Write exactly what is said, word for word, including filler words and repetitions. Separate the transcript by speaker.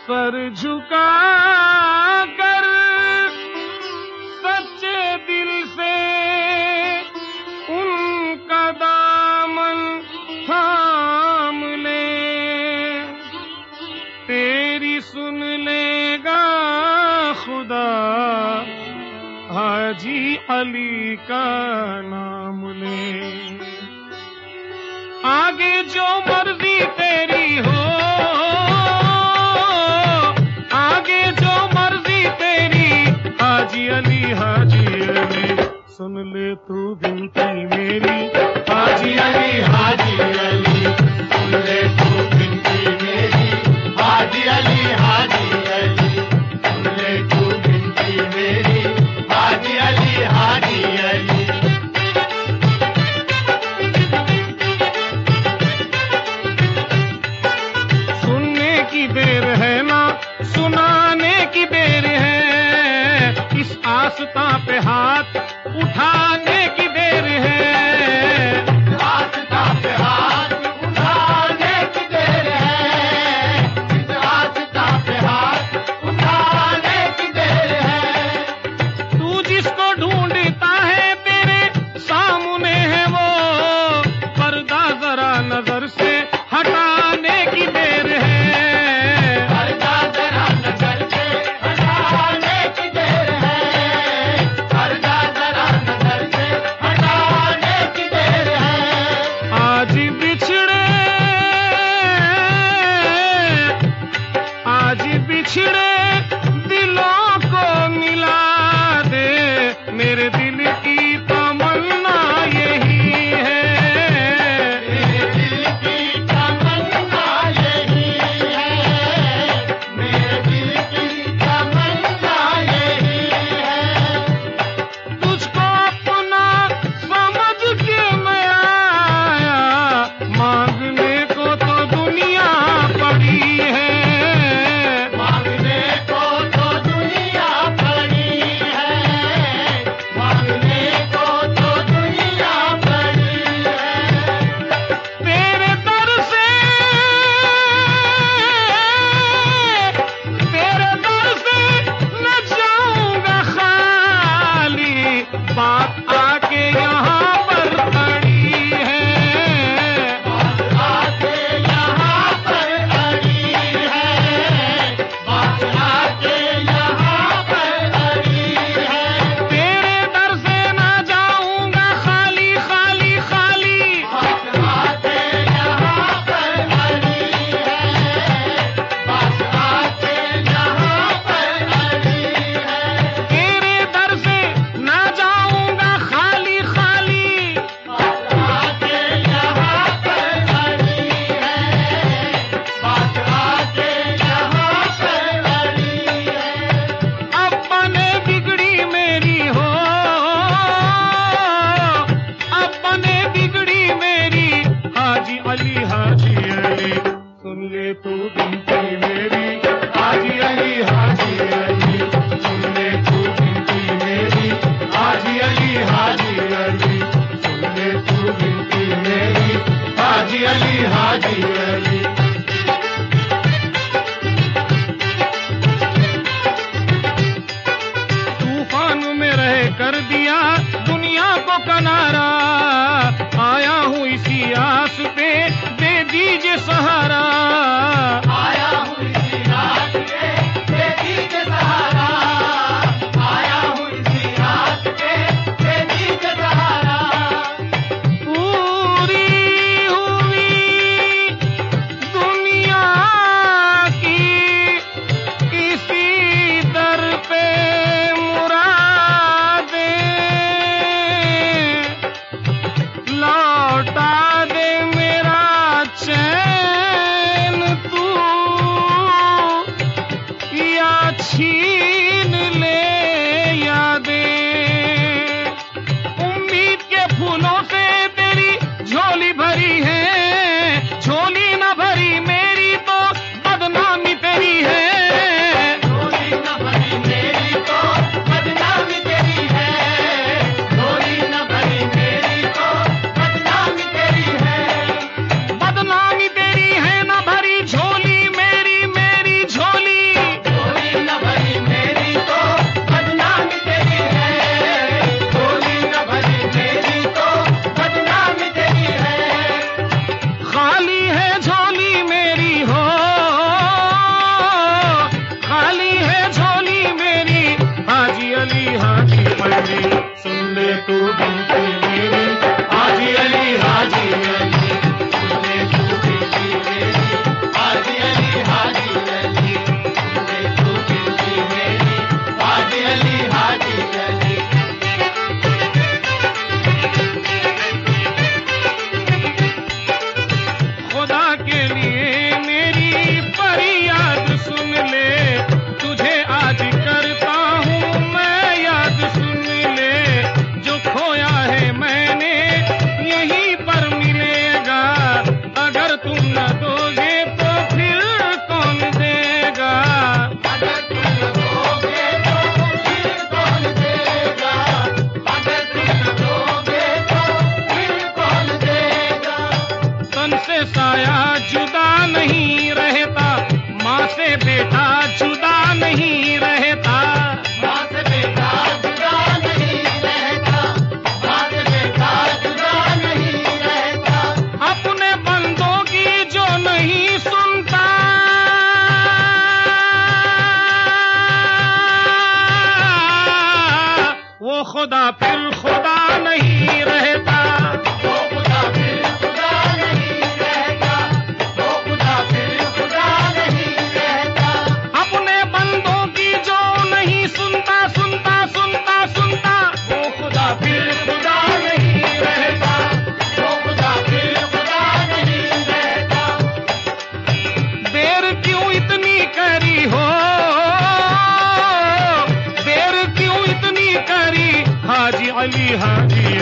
Speaker 1: Sir झुका कर सच्चे दिल से उनका दामन थाम ले, तेरी सुन लेगा खुदा हाजी अली का नाम ले। आगे जो मर्जी तेरी हो, आगे जो मर्जी तेरी, हाजी अली हाजी अली सुन ले तू विनती मेरी, हाजी अली हाजी अली सुन ले तू विनती मेरी, हाजी अली हाजी अली सुन ले तू विनती मेरी, हाजी अली हाजी अली। सुनने की देर है ना सुनाने की देर है, इस आस्था पे हाथ उठाने की देर है, आस्था पे हाथ उठाने की देर है, इस आस्था पे हाथ उठाने की देर है। तू जिसको ढूंढता है तेरे सामने है वो, पर्दा जरा नजर से हटाने की देर है, पर्दा जरा नजर से हटाने की देर है, पर्दा जरा नजर से हटाने की देर है। आज बिछड़े आज बिछड़े दिलों को मिला दे, मेरे दिल की तमन्ना यही है, मेरे दिल की तमन्ना यही है, मेरे दिल की तमन्ना यही है। तुझको अपना समझ के मैं आया, मांगने को तो दुनिया पड़ी है, मांगने को तो दुनिया पड़ी है, मांगने को तो दुनिया पड़ी है। तेरे दर से तेरे दर से न जाऊंगा खाली, बात आके यहाँ पर खड़ी है, बात आके यहाँ पर खड़ी है, बात आके यहाँ पर खड़ी है। तेरे दर से न जाऊंगा खाली खाली खाली, बात आके यहाँ पर खड़ी है, बात आके यहाँ पर खड़ी है। तेरे दर से न जाऊंगा खाली खाली, बात आके यहाँ पर खड़ी है, बात आके यहाँ पर खड़ी है। अब बने बिगड़ी मेरी हो, अब बने बिगड़ी मेरी, हाजी अली हाजी अली सुन ले तू विनती मेरी, हाजी अली हाजी अली सुन ले तू विनती मेरी, हाजी अली हाजी अली सुन ले तू विनती मेरी, हाजी अली हाजी अली। तूफान में रह कर दिया दुनिया को किनारा, आया हूँ इसी आस पे दे दीजिए सहारा, आया खुदा फिर खुदा नहीं रहता,
Speaker 2: वो खुदा फिर खुदा नहीं रहता, वो खुदा फिर खुदा नहीं रहता।
Speaker 1: अपने बंदों की जो नहीं सुनता सुनता सुनता सुनता,
Speaker 2: वो खुदा फिर खुदा नहीं रहता, वो खुदा फिर खुदा नहीं रहता।
Speaker 1: देर क्यों इतनी करी हो, देर क्यों इतनी करी हाजी अली हाजी